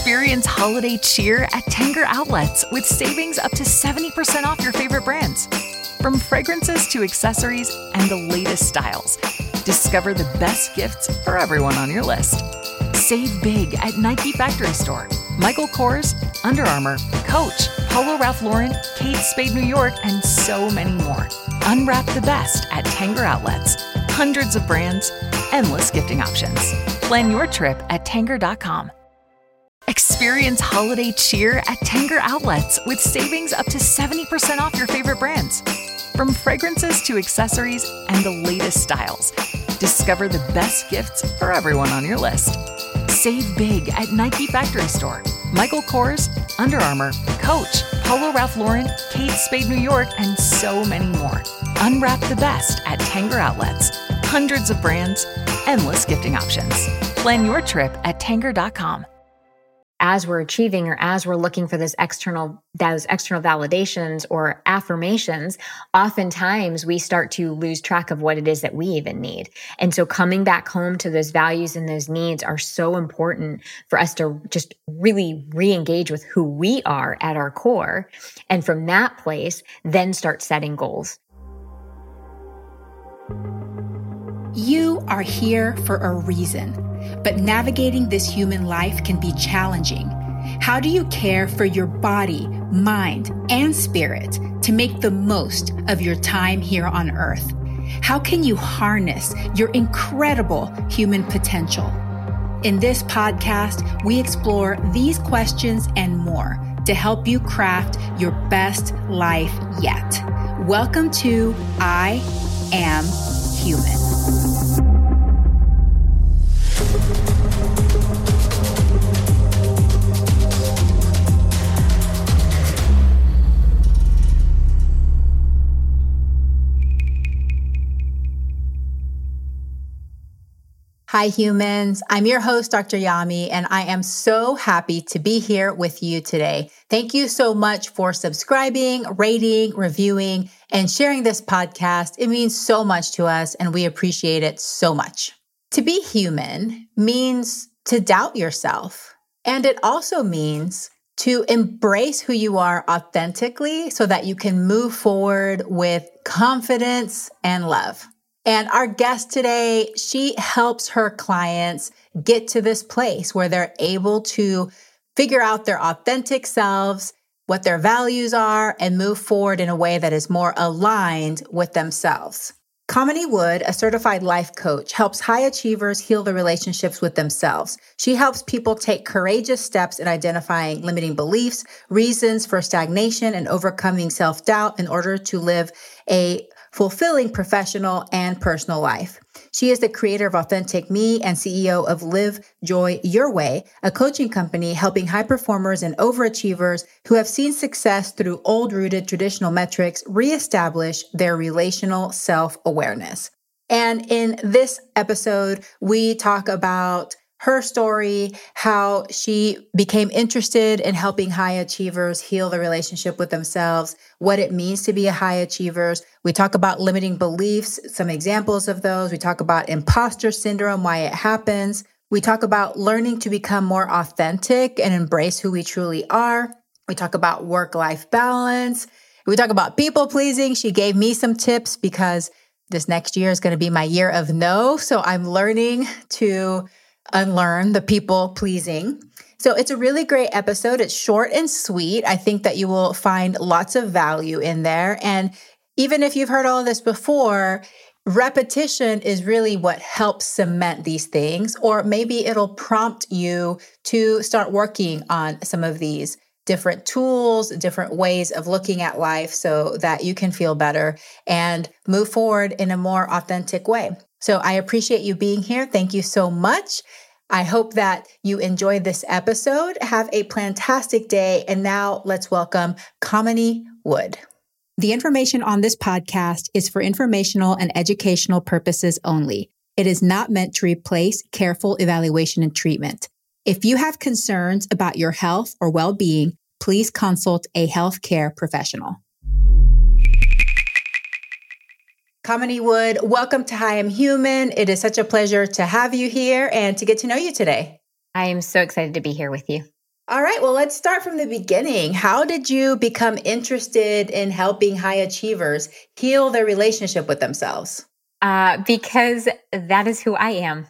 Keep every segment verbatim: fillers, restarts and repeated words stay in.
Experience holiday cheer at Tanger Outlets with savings up to seventy percent off your favorite brands. From fragrances to accessories and the latest styles, discover the best gifts for everyone on your list. Save big at Nike Factory Store, Michael Kors, Under Armour, Coach, Polo Ralph Lauren, Kate Spade New York, and so many more. Unwrap the best at Tanger Outlets. Hundreds of brands, endless gifting options. Plan your trip at Tanger dot com. Experience holiday cheer at Tanger Outlets with savings up to seventy percent off your favorite brands. From fragrances to accessories and the latest styles, discover the best gifts for everyone on your list. Save big at Nike Factory Store, Michael Kors, Under Armour, Coach, Polo Ralph Lauren, Kate Spade New York, and so many more. Unwrap the best at Tanger Outlets. Hundreds of brands, endless gifting options. Plan your trip at Tanger dot com. As we're achieving or as we're looking for this external, those external validations or affirmations, oftentimes we start to lose track of what it is that we even need. And so coming back home to those values and those needs are so important for us to just really re-engage with who we are at our core. And from that place, then start setting goals. You are here for a reason, but navigating this human life can be challenging. How do you care for your body, mind, and spirit to make the most of your time here on Earth? How can you harness your incredible human potential? In this podcast, we explore these questions and more to help you craft your best life yet. Welcome to I Am Human. Hi, humans. I'm your host, Doctor Yami, and I am so happy to be here with you today. Thank you so much for subscribing, rating, reviewing, and sharing this podcast. It means so much to us, and we appreciate it so much. To be human means to doubt yourself, and it also means to embrace who you are authentically so that you can move forward with confidence and love. And our guest today, she helps her clients get to this place where they're able to figure out their authentic selves, what their values are, and move forward in a way that is more aligned with themselves. Kamini Wood, a certified life coach, helps high achievers heal their relationships with themselves. She helps people take courageous steps in identifying limiting beliefs, reasons for stagnation, and overcoming self-doubt in order to live a fulfilling professional and personal life. She is the creator of Authentic Me and C E O of Live Joy Your Way, a coaching company helping high performers and overachievers who have seen success through old-rooted traditional metrics reestablish their relational self-awareness. And in this episode, we talk about her story, how she became interested in helping high achievers heal the relationship with themselves, what it means to be a high achiever. We talk about limiting beliefs, some examples of those. We talk about imposter syndrome, why it happens. We talk about learning to become more authentic and embrace who we truly are. We talk about work-life balance. We talk about people pleasing. She gave me some tips because this next year is going to be my year of no. So I'm learning to unlearn the people pleasing. So it's a really great episode. It's short and sweet. I think that you will find lots of value in there. And even if you've heard all of this before, repetition is really what helps cement these things, or maybe it'll prompt you to start working on some of these different tools, different ways of looking at life so that you can feel better and move forward in a more authentic way. So I appreciate you being here. Thank you so much. I hope that you enjoyed this episode. Have a fantastic day. And now let's welcome Kamini Wood. The information on this podcast is for informational and educational purposes only. It is not meant to replace careful evaluation and treatment. If you have concerns about your health or well-being, please consult a healthcare professional. Kamini Wood, welcome to I Am Human. It is such a pleasure to have you here and to get to know you today. I am so excited to be here with you. All right, well, let's start from the beginning. How did you become interested in helping high achievers heal their relationship with themselves? Uh, because that is who I am.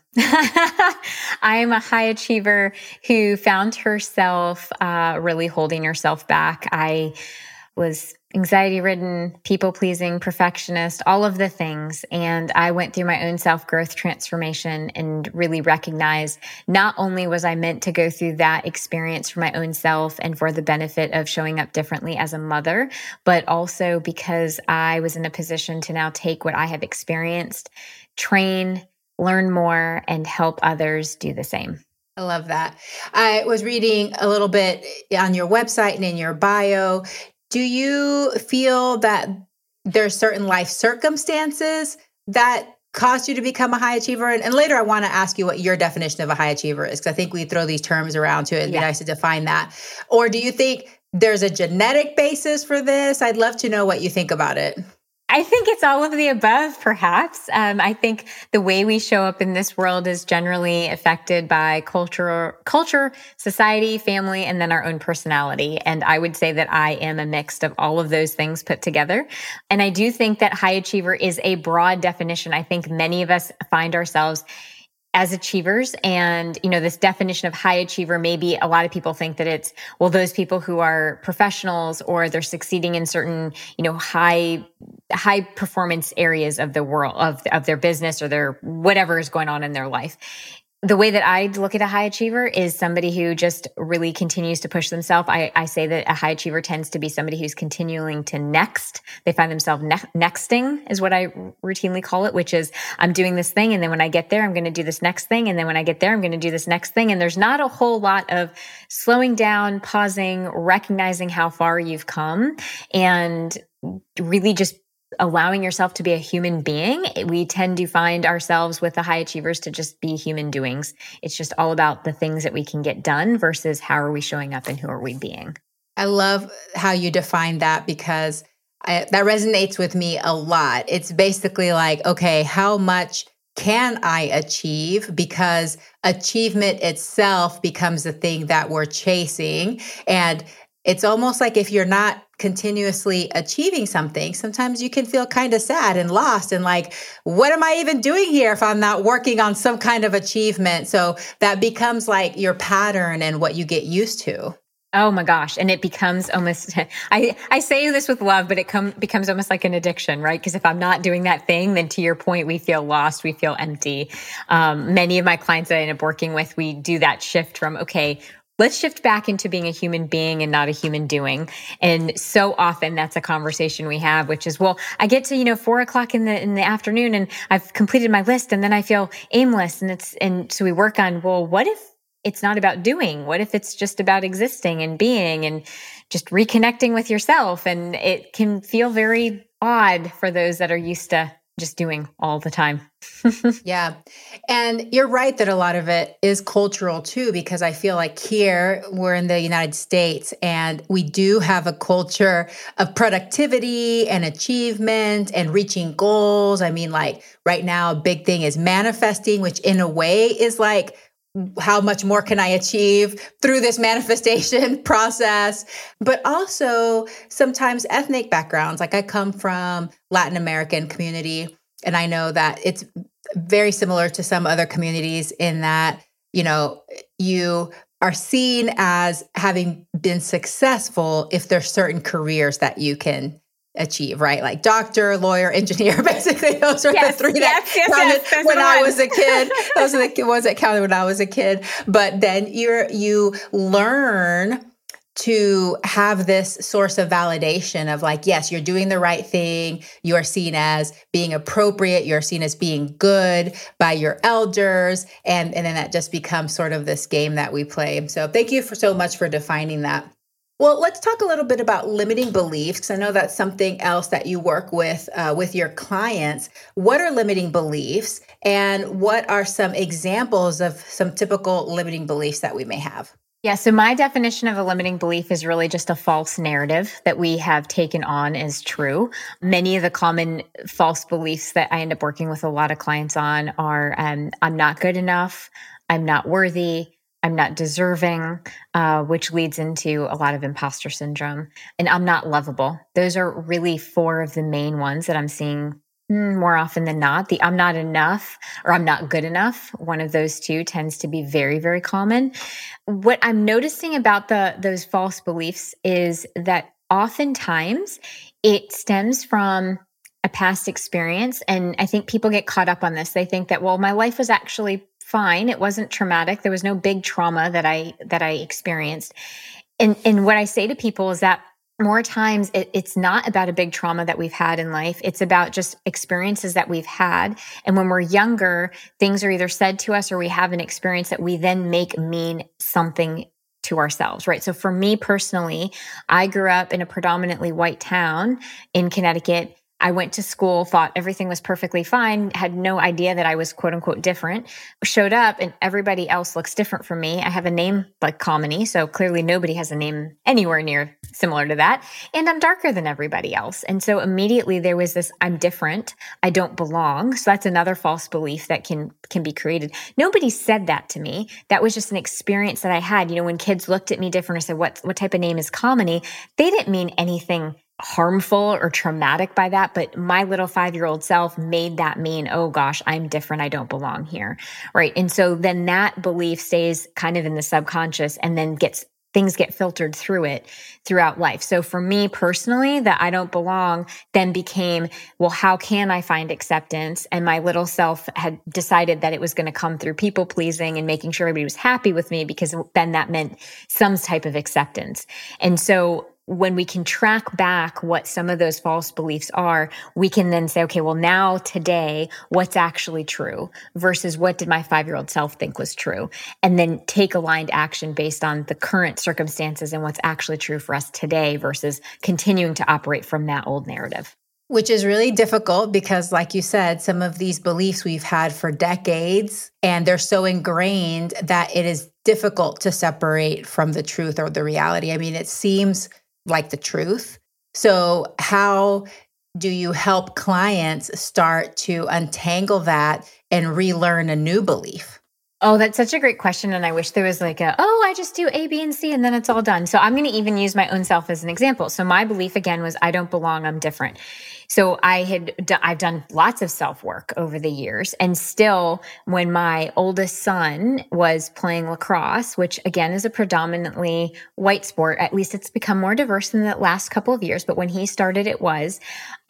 I am a high achiever who found herself uh, really holding herself back. I was anxiety ridden, people pleasing, perfectionist, all of the things. And I went through my own self growth transformation and really recognized not only was I meant to go through that experience for my own self and for the benefit of showing up differently as a mother, but also because I was in a position to now take what I have experienced, train, learn more, and help others do the same. I love that. I was reading a little bit on your website and in your bio. Do you feel that there's certain life circumstances that caused you to become a high achiever? And, and later I want to ask you what your definition of a high achiever is, because I think we throw these terms around too. It'd be yeah. nice to define that. Or do you think there's a genetic basis for this? I'd love to know what you think about it. I think it's all of the above, perhaps. Um, I think the way we show up in this world is generally affected by culture, culture, society, family, and then our own personality. And I would say that I am a mix of all of those things put together. And I do think that high achiever is a broad definition. I think many of us find ourselves as achievers. And, you know, this definition of high achiever, maybe a lot of people think that it's, well, those people who are professionals or they're succeeding in certain, you know, high, high performance areas of the world, of, of their business or their whatever is going on in their life. The way that I look at a high achiever is somebody who just really continues to push themselves. I, I say that a high achiever tends to be somebody who's continuing to next. They find themselves ne- nexting is what I routinely call it, which is I'm doing this thing. And then when I get there, I'm going to do this next thing. And then when I get there, I'm going to do this next thing. And there's not a whole lot of slowing down, pausing, recognizing how far you've come, and really just allowing yourself to be a human being. We tend to find ourselves with the high achievers to just be human doings. It's just all about the things that we can get done versus how are we showing up and who are we being. I love how you define that, because I, that resonates with me a lot. It's basically like, okay, how much can I achieve? Because achievement itself becomes the thing that we're chasing. And it's almost like if you're not continuously achieving something, sometimes you can feel kind of sad and lost and like, what am I even doing here if I'm not working on some kind of achievement? So that becomes like your pattern and what you get used to. Oh my gosh. And it becomes almost, I, I say this with love, but it come, becomes almost like an addiction, right? Because if I'm not doing that thing, then to your point, we feel lost, we feel empty. Um, many of my clients that I end up working with, we do that shift from, okay, let's shift back into being a human being and not a human doing. And so often that's a conversation we have, which is, well, I get to, you know, four o'clock in the, in the afternoon and I've completed my list and then I feel aimless. And it's, and so we work on, well, what if it's not about doing? What if it's just about existing and being and just reconnecting with yourself? And it can feel very odd for those that are used to just doing all the time. Yeah. And you're right that a lot of it is cultural too, because I feel like here we're in the United States and we do have a culture of productivity and achievement and reaching goals. I mean, like right now, a big thing is manifesting, which in a way is like, how much more can I achieve through this manifestation process? But also sometimes ethnic backgrounds. Like I come from Latin American community, and I know that it's very similar to some other communities in that, you know, you are seen as having been successful if there's certain careers that you can achieve, right? Like doctor, lawyer, engineer, basically those are yes, the three yes, that yes, counted yes, when I was a kid. Those are the ones that counted when I was a kid. But then you're, you learn to have this source of validation of like, yes, you're doing the right thing. You are seen as being appropriate. You're seen as being good by your elders. And, and then that just becomes sort of this game that we play. So thank you for so much for defining that. Well, let's talk a little bit about limiting beliefs, because I know that's something else that you work with uh, with your clients. What are limiting beliefs, and what are some examples of some typical limiting beliefs that we may have? Yeah, so my definition of a limiting belief is really just a false narrative that we have taken on as true. Many of the common false beliefs that I end up working with a lot of clients on are, um, I'm not good enough, I'm not worthy, I'm not deserving, uh, which leads into a lot of imposter syndrome. And I'm not lovable. Those are really four of the main ones that I'm seeing more often than not. The I'm not enough or I'm not good enough, one of those two tends to be very, very common. What I'm noticing about the those false beliefs is that oftentimes it stems from a past experience. And I think people get caught up on this. They think that, well, my life was actually fine. It wasn't traumatic. There was no big trauma that I that I experienced. And and what I say to people is that more times it, it's not about a big trauma that we've had in life. It's about just experiences that we've had. And when we're younger, things are either said to us or we have an experience that we then make mean something to ourselves, right? So for me personally, I grew up in a predominantly white town in Connecticut. I went to school, thought everything was perfectly fine, had no idea that I was quote unquote different, showed up and everybody else looks different from me. I have a name like Kamini, so clearly nobody has a name anywhere near similar to that. And I'm darker than everybody else. And so immediately there was this, I'm different, I don't belong. So that's another false belief that can, can be created. Nobody said that to me. That was just an experience that I had. You know, when kids looked at me different or said, what, what type of name is Kamini? They didn't mean anything harmful or traumatic by that, but my little five-year-old self made that mean, oh gosh, I'm different. I don't belong here. Right. And so then that belief stays kind of in the subconscious and then gets things get filtered through it throughout life. So for me personally, that I don't belong then became, well, how can I find acceptance? And my little self had decided that it was going to come through people pleasing and making sure everybody was happy with me, because then that meant some type of acceptance. And so when we can track back what some of those false beliefs are, we can then say, okay, well, now today, what's actually true versus what did my five-year-old self think was true? And then take aligned action based on the current circumstances and what's actually true for us today versus continuing to operate from that old narrative. Which is really difficult because, like you said, some of these beliefs we've had for decades, and they're so ingrained that it is difficult to separate from the truth or the reality. I mean, it seems like the truth. So how do you help clients start to untangle that and relearn a new belief? Oh, that's such a great question. And I wish there was like a, oh, I just do A, B, and C, and then it's all done. So I'm going to even use my own self as an example. So my belief again was I don't belong, I'm different. So I had, I've done lots of self-work over the years. And still, when my oldest son was playing lacrosse, which again is a predominantly white sport, at least it's become more diverse in the last couple of years. But when he started, it was,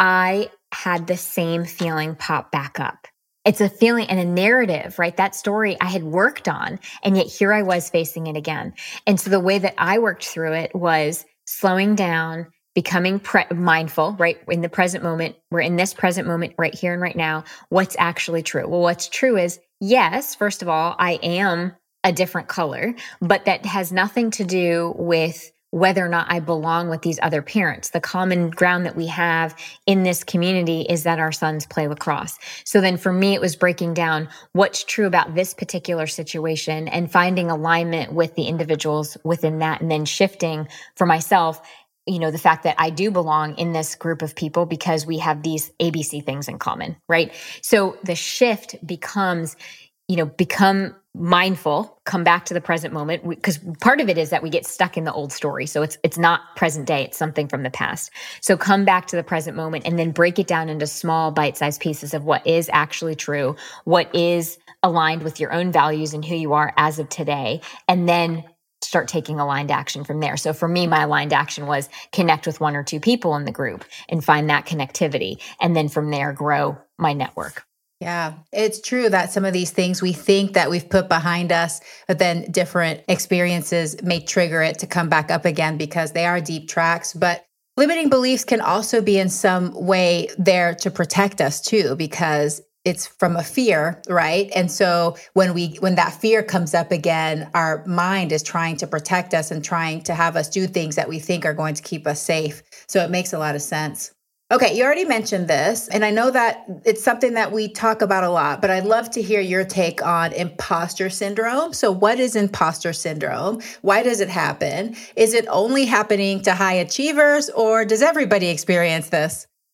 I had the same feeling pop back up. It's a feeling and a narrative, right? That story I had worked on, and yet here I was facing it again. And so the way that I worked through it was slowing down, becoming pre- mindful, right? In the present moment, we're in this present moment right here and right now. What's actually true? Well, what's true is, yes, first of all, I am a different color, but that has nothing to do with whether or not I belong with these other parents. The common ground that we have in this community is that our sons play lacrosse. So then for me, it was breaking down what's true about this particular situation and finding alignment with the individuals within that, and then shifting for myself, you know, the fact that I do belong in this group of people because we have these A B C things in common, right? So the shift becomes, you know, become mindful, come back to the present moment, because part of it is that we get stuck in the old story. So it's it's not present day, it's something from the past. So come back to the present moment and then break it down into small bite-sized pieces of what is actually true, what is aligned with your own values and who you are as of today, and then start taking aligned action from there. So for me, my aligned action was connect with one or two people in the group and find that connectivity. And then from there, grow my network. Yeah, it's true that some of these things we think that we've put behind us, but then different experiences may trigger it to come back up again because they are deep tracks. But limiting beliefs can also be in some way there to protect us too, because it's from a fear, right? And so when we when that fear comes up again, our mind is trying to protect us and trying to have us do things that we think are going to keep us safe. So it makes a lot of sense. Okay, you already mentioned this, and I know that it's something that we talk about a lot, but I'd love to hear your take on imposter syndrome. So what is imposter syndrome? Why does it happen? Is it only happening to high achievers, or does everybody experience this?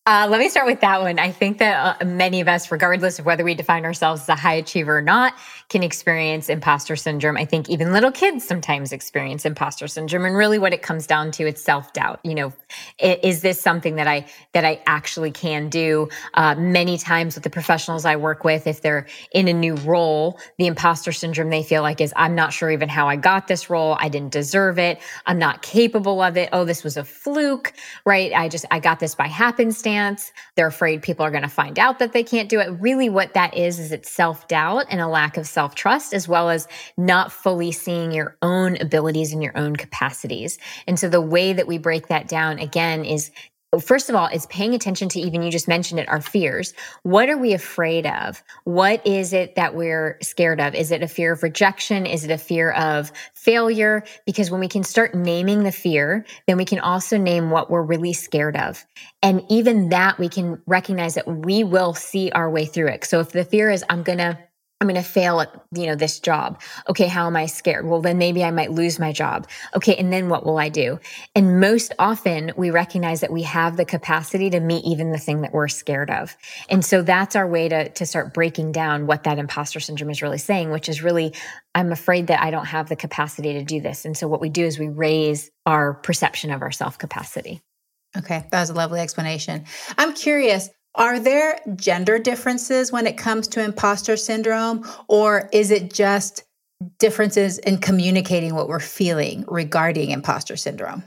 Uh, let me start with that one. I think that uh, many of us, regardless of whether we define ourselves as a high achiever or not, can experience imposter syndrome. I think even little kids sometimes experience imposter syndrome. And really what it comes down to, it's self-doubt. You know, is this something that I, that I actually can do? Uh, many times with the professionals I work with, if they're in a new role, the imposter syndrome they feel like is, I'm not sure even how I got this role. I didn't deserve it. I'm not capable of it. Oh, this was a fluke, right? I just, I got this by happenstance. They're afraid people are going to find out that they can't do it. Really what that is, is it's self-doubt and a lack of self-trust, as well as not fully seeing your own abilities and your own capacities. And so the way that we break that down again is, first of all, is paying attention to, even you just mentioned it, our fears. What are we afraid of? What is it that we're scared of? Is it a fear of rejection? Is it a fear of failure? Because when we can start naming the fear, then we can also name what we're really scared of. And even that, we can recognize that we will see our way through it. So if the fear is, I'm going to I'm going to fail at, you know, this job. Okay. How am I scared? Well, then maybe I might lose my job. Okay. And then what will I do? And most often we recognize that we have the capacity to meet even the thing that we're scared of. And so that's our way to, to start breaking down what that imposter syndrome is really saying, which is really, I'm afraid that I don't have the capacity to do this. And so what we do is we raise our perception of our self-capacity. Okay. That was a lovely explanation. I'm curious, are there gender differences when it comes to imposter syndrome, or is it just differences in communicating what we're feeling regarding imposter syndrome?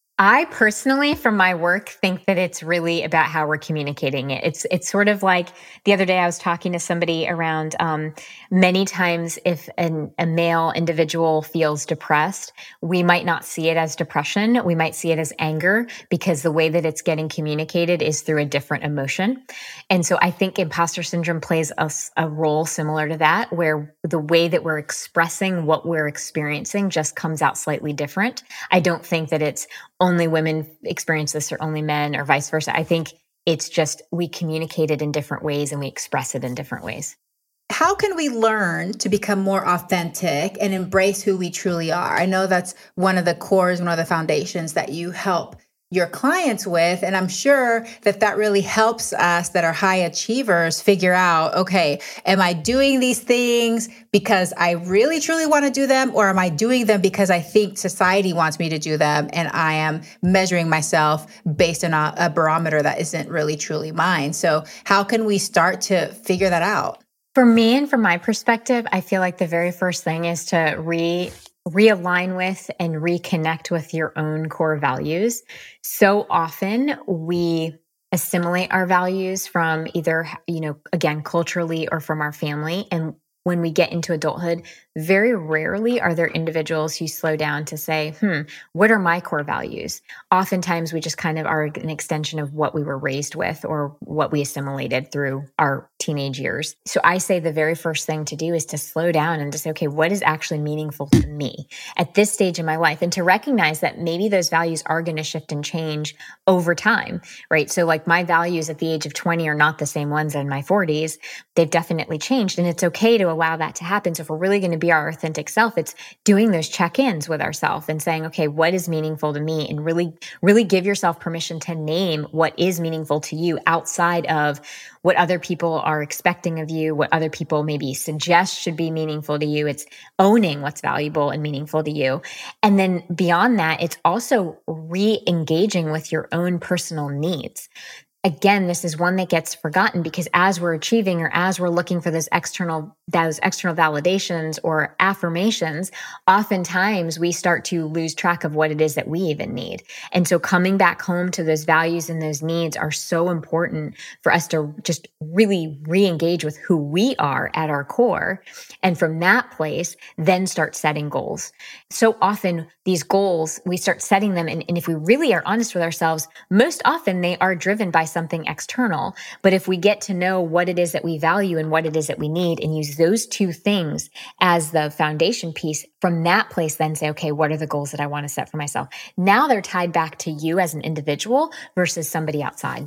I personally, from my work, think that it's really about how we're communicating it. It's it's sort of like the other day I was talking to somebody around um, many times if an, a male individual feels depressed, we might not see it as depression. We might see it as anger, because the way that it's getting communicated is through a different emotion. And so I think imposter syndrome plays a, a role similar to that, where the way that we're expressing what we're experiencing just comes out slightly different. I don't think that it's only women experience this or only men or vice versa. I think it's just we communicate it in different ways and we express it in different ways. How can we learn to become more authentic and embrace who we truly are? I know that's one of the cores, one of the foundations that you help your clients with. And I'm sure that that really helps us that are high achievers figure out, okay, am I doing these things because I really truly want to do them? Or am I doing them because I think society wants me to do them? And I am measuring myself based on a, a barometer that isn't really truly mine. So how can we start to figure that out? For me and from my perspective, I feel like the very first thing is to re realign with and reconnect with your own core values. So often we assimilate our values from either, you know, again, culturally or from our family. And when we get into adulthood, very rarely are there individuals who slow down to say, hmm, what are my core values? Oftentimes we just kind of are an extension of what we were raised with or what we assimilated through our teenage years. So I say the very first thing to do is to slow down and to say, okay, what is actually meaningful to me at this stage in my life? And to recognize that maybe those values are going to shift and change over time, right? So like my values at the age of twenty are not the same ones in my forties. They've definitely changed, and it's okay to allow that to happen. So if we're really going to be our authentic self, it's doing those check-ins with ourselves and saying, okay, what is meaningful to me? And really, really give yourself permission to name what is meaningful to you outside of what other people are expecting of you, what other people maybe suggest should be meaningful to you. It's owning what's valuable and meaningful to you. And then beyond that, it's also re-engaging with your own personal needs. Again, this is one that gets forgotten because as we're achieving or as we're looking for those external, those external validations or affirmations, oftentimes we start to lose track of what it is that we even need. And so coming back home to those values and those needs are so important for us to just really re-engage with who we are at our core. And from that place, then start setting goals. So often these goals, we start setting them. And, and if we really are honest with ourselves, most often they are driven by something external. But if we get to know what it is that we value and what it is that we need and use those two things as the foundation piece, from that place, then say, okay, what are the goals that I want to set for myself? Now they're tied back to you as an individual versus somebody outside.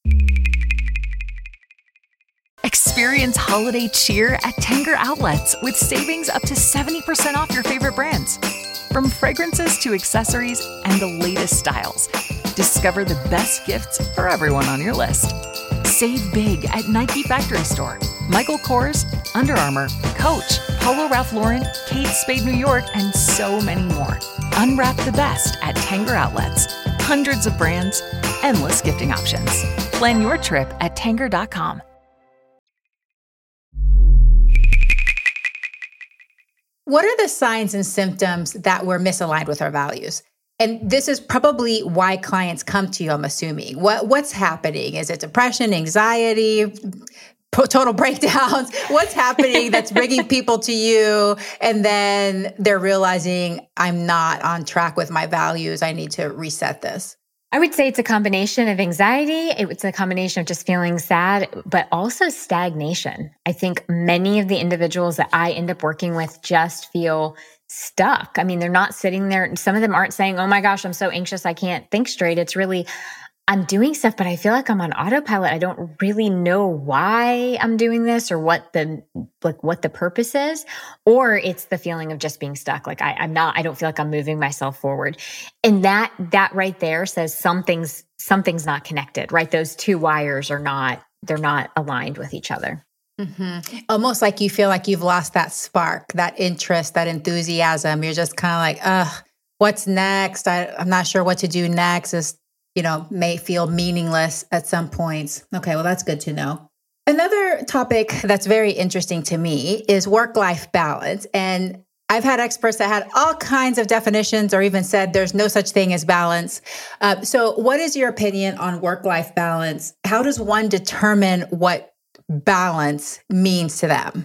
Experience holiday cheer at Tanger Outlets with savings up to seventy percent off your favorite brands. From fragrances to accessories and the latest styles, discover the best gifts for everyone on your list. Save big at Nike Factory Store, Michael Kors, Under Armour, Coach, Polo Ralph Lauren, Kate Spade New York, and so many more. Unwrap the best at Tanger Outlets. Hundreds of brands, endless gifting options. Plan your trip at tanger dot com. What are the signs and symptoms that we're misaligned with our values? And this is probably why clients come to you, I'm assuming. What What's happening? Is it depression, anxiety, total breakdowns? What's happening that's bringing people to you? And then they're realizing, I'm not on track with my values. I need to reset this. I would say it's a combination of anxiety. It's a combination of just feeling sad, but also stagnation. I think many of the individuals that I end up working with just feel stuck. I mean, they're not sitting there. Some of them aren't saying, oh my gosh, I'm so anxious, I can't think straight. It's really, I'm doing stuff, but I feel like I'm on autopilot. I don't really know why I'm doing this or what the like what the purpose is, or it's the feeling of just being stuck. Like I, I'm not, I don't feel like I'm moving myself forward. And that that right there says something's something's not connected, right? Those two wires are not, they're not aligned with each other. Mm-hmm. Almost like you feel like you've lost that spark, that interest, that enthusiasm. You're just kind of like, ugh, what's next? I, I'm not sure what to do next. It's, you know, may feel meaningless at some points. Okay, well, that's good to know. Another topic that's very interesting to me is work-life balance. And I've had experts that had all kinds of definitions or even said there's no such thing as balance. Uh, so what is your opinion on work-life balance? How does one determine what balance means to them?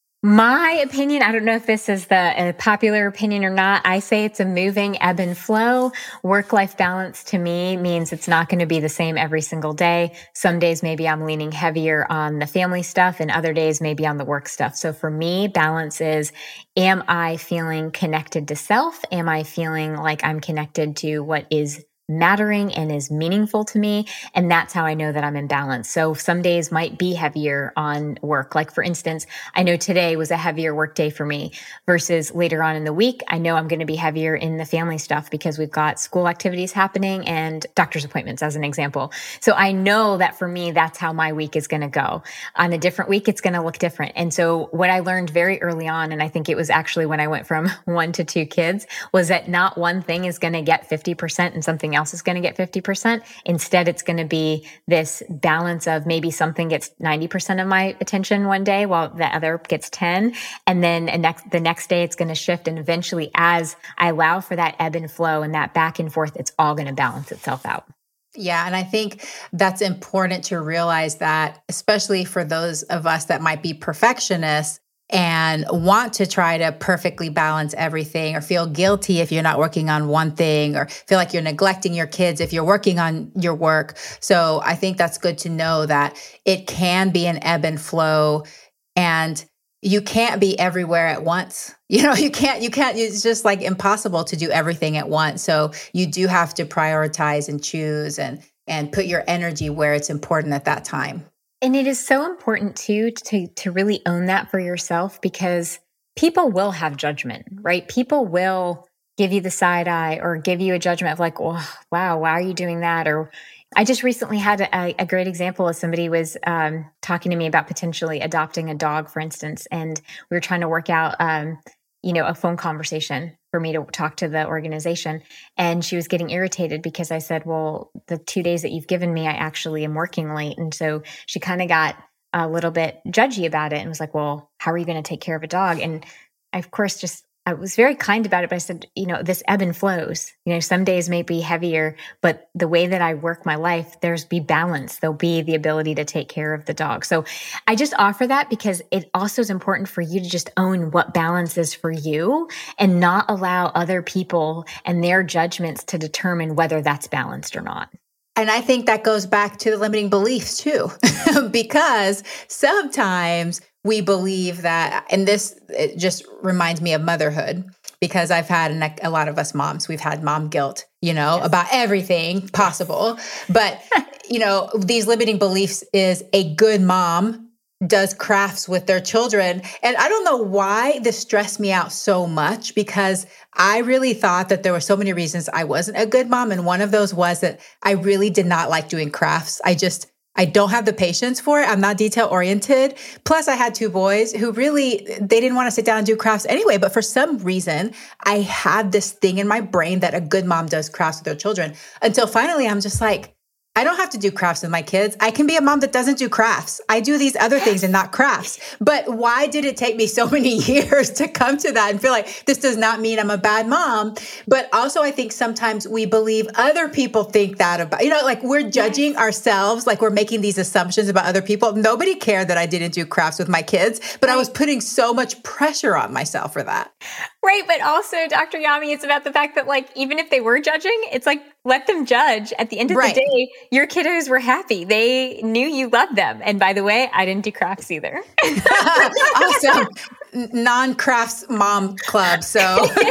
My opinion, I don't know if this is the a popular opinion or not. I say it's a moving ebb and flow. Work-life balance to me means it's not going to be the same every single day. Some days maybe I'm leaning heavier on the family stuff and other days maybe on the work stuff. So for me, balance is, am I feeling connected to self? Am I feeling like I'm connected to what is mattering and is meaningful to me? And that's how I know that I'm in balance. So some days might be heavier on work. Like for instance, I know today was a heavier work day for me versus later on in the week, I know I'm going to be heavier in the family stuff because we've got school activities happening and doctor's appointments as an example. So I know that for me, that's how my week is going to go. On a different week, it's going to look different. And so what I learned very early on, and I think it was actually when I went from one to two kids, was that not one thing is going to get fifty percent and something else else is going to get fifty percent. Instead, it's going to be this balance of maybe something gets ninety percent of my attention one day while the other gets ten. And then next, the next day it's going to shift. And eventually, as I allow for that ebb and flow and that back and forth, it's all going to balance itself out. Yeah. And I think that's important to realize that, especially for those of us that might be perfectionists and want to try to perfectly balance everything, or feel guilty if you're not working on one thing, or feel like you're neglecting your kids if you're working on your work. So I think that's good to know that it can be an ebb and flow, and you can't be everywhere at once. You know, you can't, you can't, it's just like impossible to do everything at once. So you do have to prioritize and choose and, and put your energy where it's important at that time. And it is so important too, to, to really own that for yourself, because people will have judgment, right? People will give you the side eye or give you a judgment of like, oh, wow, why are you doing that? Or I just recently had a, a great example of somebody was um, talking to me about potentially adopting a dog, for instance. And we were trying to work out, um, you know, a phone conversation for me to talk to the organization. And she was getting irritated because I said, well, the two days that you've given me, I actually am working late. And so she kind of got a little bit judgy about it and was like, well, how are you going to take care of a dog? And I, of course, just, I was very kind about it, but I said, you know, this ebb and flows, you know, some days may be heavier, but the way that I work my life, there's be balance. There'll be the ability to take care of the dog. So I just offer that because it also is important for you to just own what balance is for you and not allow other people and their judgments to determine whether that's balanced or not. And I think that goes back to the limiting beliefs too, because sometimes we believe that, and this it just reminds me of motherhood, because I've had an, a lot of us moms, we've had mom guilt, you know, yes. about everything possible. But, you know, these limiting beliefs is a good mom does crafts with their children. And I don't know why this stressed me out so much, because I really thought that there were so many reasons I wasn't a good mom. And one of those was that I really did not like doing crafts. I just, I don't have the patience for it. I'm not detail oriented. Plus I had two boys who really, they didn't want to sit down and do crafts anyway. But for some reason, I had this thing in my brain that a good mom does crafts with their children, until finally I'm just like, I don't have to do crafts with my kids. I can be a mom that doesn't do crafts. I do these other things and not crafts. But why did it take me so many years to come to that and feel like this does not mean I'm a bad mom? But also, I think sometimes we believe other people think that about, you know, like we're judging ourselves, like we're making these assumptions about other people. Nobody cared that I didn't do crafts with my kids, but I was putting so much pressure on myself for that. Right. But also, Doctor Yami, it's about the fact that, like, even if they were judging, it's like, let them judge. At the end of Right. the day, your kiddos were happy. They knew you loved them. And by the way, I didn't do crafts either. Awesome. Non-crafts mom club. So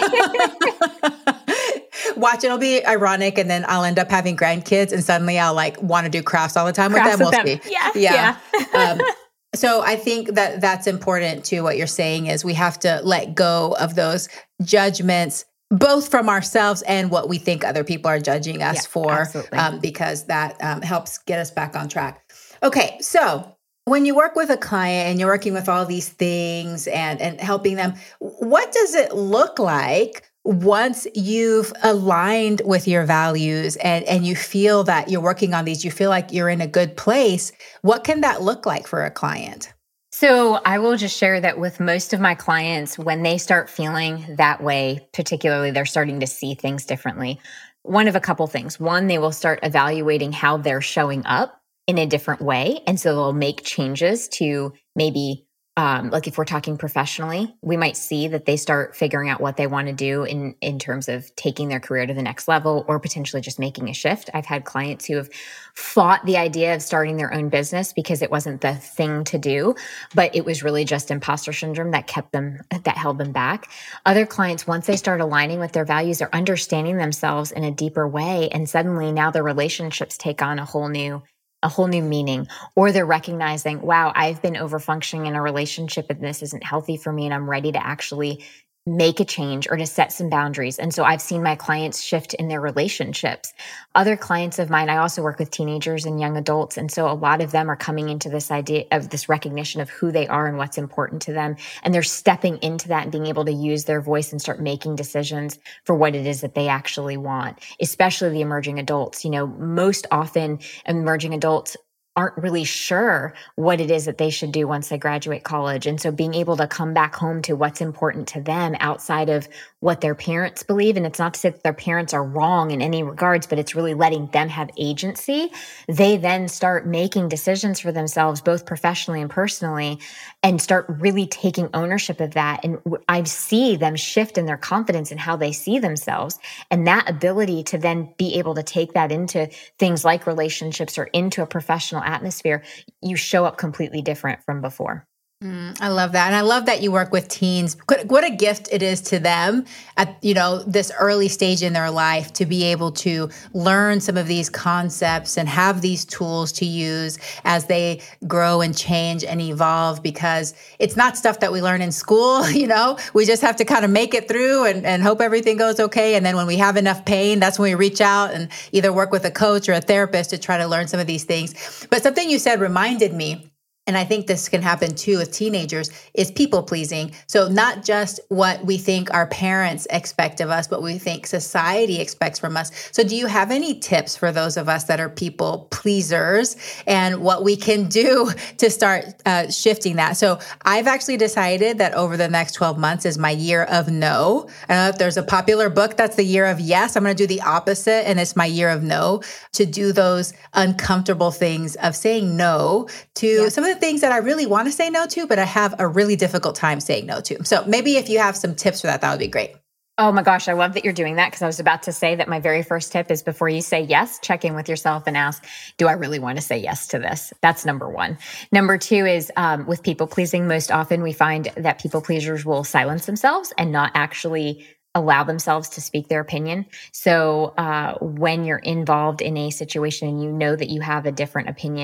watch, it'll be ironic. And then I'll end up having grandkids and suddenly I'll like want to do crafts all the time Crafts with them. with We'll them. see. Yeah. Yeah. Yeah. um, So I think that that's important too. What you're saying is we have to let go of those judgments, both from ourselves and what we think other people are judging us Yeah, for, um, because that um, helps get us back on track. Okay, so when you work with a client and you're working with all these things and, and helping them, what does it look like once you've aligned with your values and, and you feel that you're working on these, you feel like you're in a good place? What can that look like for a client? So I will just share that with most of my clients, when they start feeling that way, particularly they're starting to see things differently. One of a couple things. One, they will start evaluating how they're showing up in a different way. And so they'll make changes to maybe Um, like if we're talking professionally, we might see that they start figuring out what they want to do in, in terms of taking their career to the next level or potentially just making a shift. I've had clients who have fought the idea of starting their own business because it wasn't the thing to do, but it was really just imposter syndrome that kept them, that held them back. Other clients, once they start aligning with their values, they're understanding themselves in a deeper way. And suddenly now their relationships take on a whole new a whole new meaning, or they're recognizing, wow, I've been overfunctioning in a relationship and this isn't healthy for me. And I'm ready to actually make a change or to set some boundaries. And so I've seen my clients shift in their relationships. Other clients of mine, I also work with teenagers and young adults. And so a lot of them are coming into this idea of this recognition of who they are and what's important to them. And they're stepping into that and being able to use their voice and start making decisions for what it is that they actually want, especially the emerging adults. You know, most often emerging adults aren't really sure what it is that they should do once they graduate college. And so being able to come back home to what's important to them outside of what their parents believe. And it's not to say that their parents are wrong in any regards, but it's really letting them have agency. They then start making decisions for themselves, both professionally and personally, and start really taking ownership of that. And I see them shift in their confidence in how they see themselves. And that ability to then be able to take that into things like relationships or into a professional atmosphere, you show up completely different from before. Mm, I love that. And I love that you work with teens. What a gift it is to them at, you know, this early stage in their life to be able to learn some of these concepts and have these tools to use as they grow and change and evolve, because it's not stuff that we learn in school. You know, we just have to kind of make it through and, and hope everything goes okay. And then when we have enough pain, that's when we reach out and either work with a coach or a therapist to try to learn some of these things. But something you said reminded me, and I think this can happen too with teenagers, is people pleasing. So not just what we think our parents expect of us, but we think society expects from us. So do you have any tips for those of us that are people pleasers and what we can do to start uh, shifting that? So I've actually decided that over the next twelve months is my year of no. I don't know if there's a popular book that's the year of yes. I'm going to do the opposite, and it's my year of no, to do those uncomfortable things of saying no to yeah. some of the things that I really want to say no to, but I have a really difficult time saying no to. So maybe if you have some tips for that, that would be great. Oh my gosh, I love that you're doing that, because I was about to say that my very first tip is before you say yes, check in with yourself and ask, do I really want to say yes to this? That's number one. Number two is um, with people pleasing, most often we find that people pleasers will silence themselves and not actually allow themselves to speak their opinion. So uh, when you're involved in a situation and you know that you have a different opinion,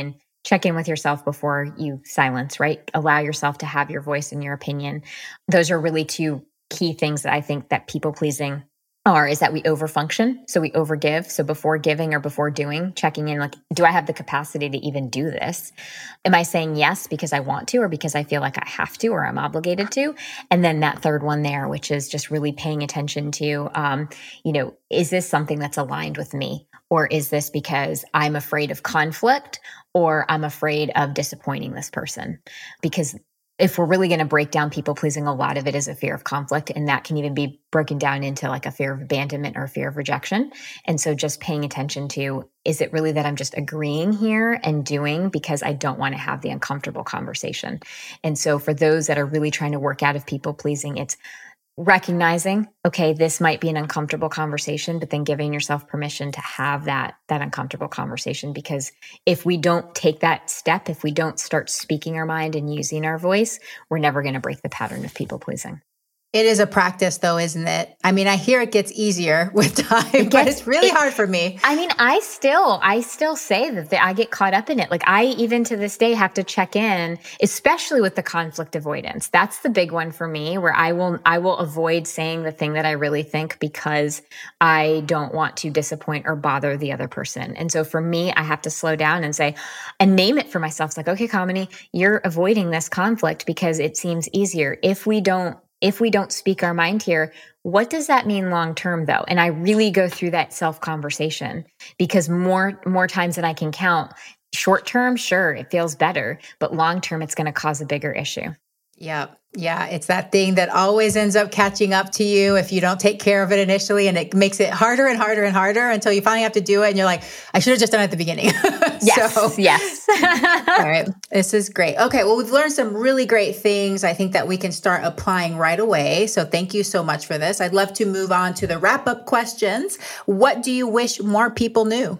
check in with yourself before you silence, right? Allow yourself to have your voice and your opinion. Those are really two key things that I think that people pleasing are, is that we overfunction. So we overgive. So before giving or before doing, checking in, like, do I have the capacity to even do this? Am I saying yes because I want to, or because I feel like I have to, or I'm obligated to? And then that third one there, which is just really paying attention to, um, you know, is this something that's aligned with me? Or is this because I'm afraid of conflict, or I'm afraid of disappointing this person? Because if we're really going to break down people pleasing, a lot of it is a fear of conflict. And that can even be broken down into like a fear of abandonment or a fear of rejection. And so just paying attention to, is it really that I'm just agreeing here and doing because I don't want to have the uncomfortable conversation? And so for those that are really trying to work out of people pleasing, it's recognizing, okay, this might be an uncomfortable conversation, but then giving yourself permission to have that, that uncomfortable conversation. Because if we don't take that step, if we don't start speaking our mind and using our voice, we're never going to break the pattern of people pleasing. It is a practice though, isn't it? I mean, I hear it gets easier with time, it gets, but it's really it, hard for me. I mean, I still, I still say that the, I get caught up in it. Like I, even to this day, have to check in, especially with the conflict avoidance. That's the big one for me, where I will, I will avoid saying the thing that I really think because I don't want to disappoint or bother the other person. And so for me, I have to slow down and say, and name it for myself. It's like, okay, Kamini, you're avoiding this conflict because it seems easier. If we don't, If we don't speak our mind here, what does that mean long term though? And I really go through that self conversation, because more more times than I can count, short term, sure, it feels better, but long term, it's going to cause a bigger issue. Yeah. Yeah. It's that thing that always ends up catching up to you if you don't take care of it initially, and it makes it harder and harder and harder until you finally have to do it. And you're like, I should have just done it at the beginning. Yes. So, yes. All right. This is great. Okay. Well, we've learned some really great things, I think, that we can start applying right away. So thank you so much for this. I'd love to move on to the wrap up questions. What do you wish more people knew?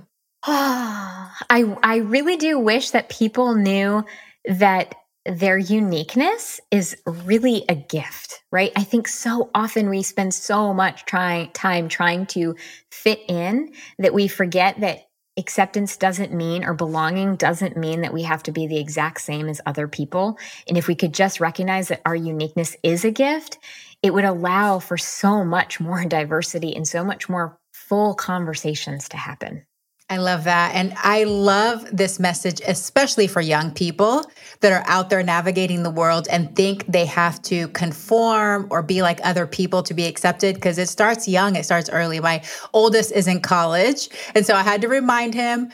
I, I really do wish that people knew that their uniqueness is really a gift, right? I think so often we spend so much trying time trying to fit in that we forget that acceptance doesn't mean, or belonging doesn't mean, that we have to be the exact same as other people. And if we could just recognize that our uniqueness is a gift, it would allow for so much more diversity and so much more full conversations to happen. I love that. And I love this message, especially for young people that are out there navigating the world and think they have to conform or be like other people to be accepted, because it starts young, it starts early. My oldest is in college. And so I had to remind him,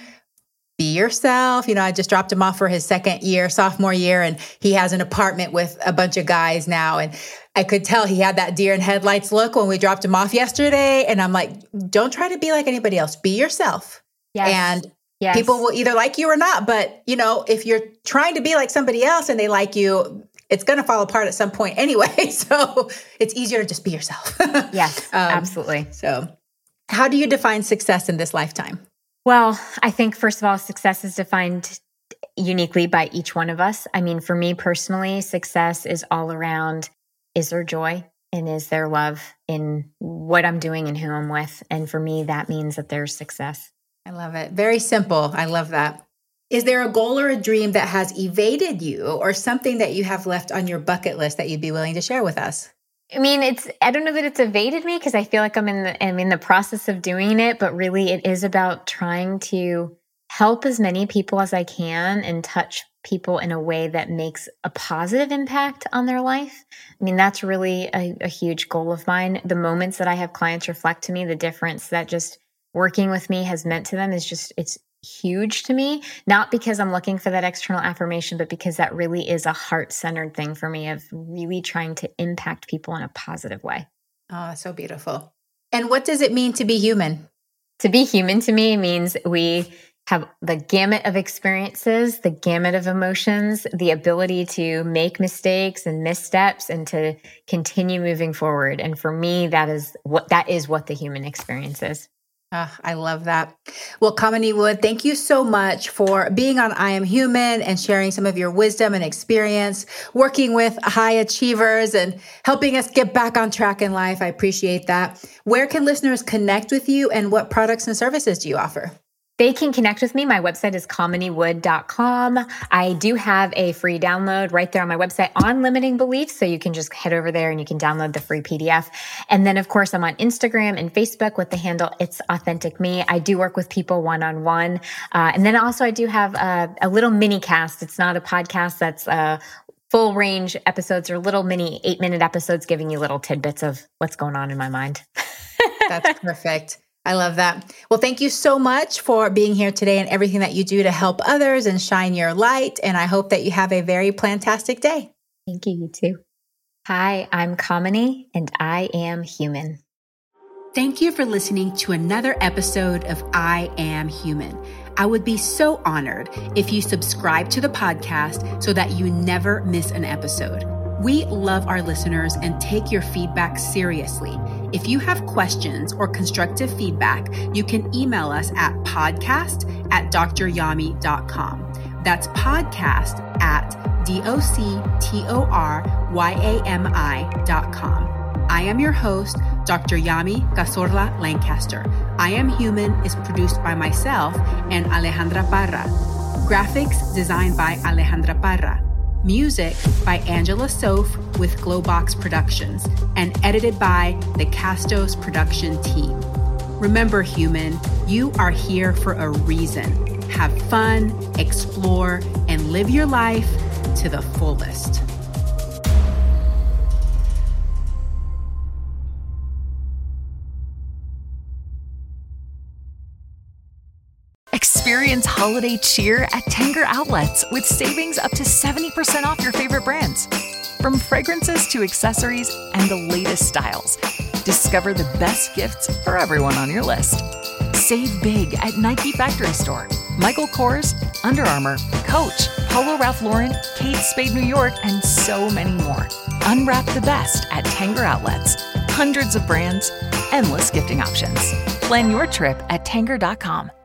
be yourself. You know, I just dropped him off for his second year, sophomore year, and he has an apartment with a bunch of guys now. And I could tell he had that deer in headlights look when we dropped him off yesterday. And I'm like, don't try to be like anybody else. Be yourself. Yes. And yes. People will either like you or not. But, you know, if you're trying to be like somebody else and they like you, it's going to fall apart at some point anyway. So it's easier to just be yourself. Yes, um, absolutely. So how do you define success in this lifetime? Well, I think, first of all, success is defined uniquely by each one of us. I mean, for me personally, success is all around, is there joy and is there love in what I'm doing and who I'm with? And for me, that means that there's success. I love it. Very simple. I love that. Is there a goal or a dream that has evaded you, or something that you have left on your bucket list that you'd be willing to share with us? I mean, it's, I don't know that it's evaded me, because I feel like I'm in the, I'm in the process of doing it, but really it is about trying to help as many people as I can and touch people in a way that makes a positive impact on their life. I mean, that's really a, a huge goal of mine. The moments that I have clients reflect to me, the difference that just working with me has meant to them is just, it's huge to me, not because I'm looking for that external affirmation, but because that really is a heart-centered thing for me, of really trying to impact people in a positive way. Oh, so beautiful. And what does it mean to be human? To be human to me means we have the gamut of experiences, the gamut of emotions, the ability to make mistakes and missteps and to continue moving forward. And for me, that is what, that is what the human experience is. Oh, I love that. Well, Kamini Wood, thank you so much for being on I Am Human and sharing some of your wisdom and experience, working with high achievers and helping us get back on track in life. I appreciate that. Where can listeners connect with you, and what products and services do you offer? They can connect with me. My website is kamini wood dot com. I do have a free download right there on my website on limiting beliefs. So you can just head over there and you can download the free P D F. And then, of course, I'm on Instagram and Facebook with the handle It's Authentic Me. I do work with people one-on-one. Uh, and then also I do have a, a little mini cast. It's not a podcast. That's uh, full range episodes or little mini eight minute episodes giving you little tidbits of what's going on in my mind. That's perfect. I love that. Well, thank you so much for being here today and everything that you do to help others and shine your light. And I hope that you have a very plantastic day. Thank you, you too. Hi, I'm Kamini and I am human. Thank you for listening to another episode of I Am Human. I would be so honored if you subscribe to the podcast so that you never miss an episode. We love our listeners and take your feedback seriously. If you have questions or constructive feedback, you can email us at podcast at d r yami dot com. That's podcast at D O C T O R Y A M I dot com. I am your host, Doctor Yami Cazorla Lancaster. I Am Human is produced by myself and Alejandra Parra. Graphics designed by Alejandra Parra. Music by Angela Soph with Glowbox Productions and edited by the Castos production team. Remember, human, you are here for a reason. Have fun, explore, and live your life to the fullest. Experience holiday cheer at Tanger Outlets with savings up to seventy percent off your favorite brands. From fragrances to accessories and the latest styles, discover the best gifts for everyone on your list. Save big at Nike Factory Store, Michael Kors, Under Armour, Coach, Polo Ralph Lauren, Kate Spade New York, and so many more. Unwrap the best at Tanger Outlets. Hundreds of brands, endless gifting options. Plan your trip at tanger dot com.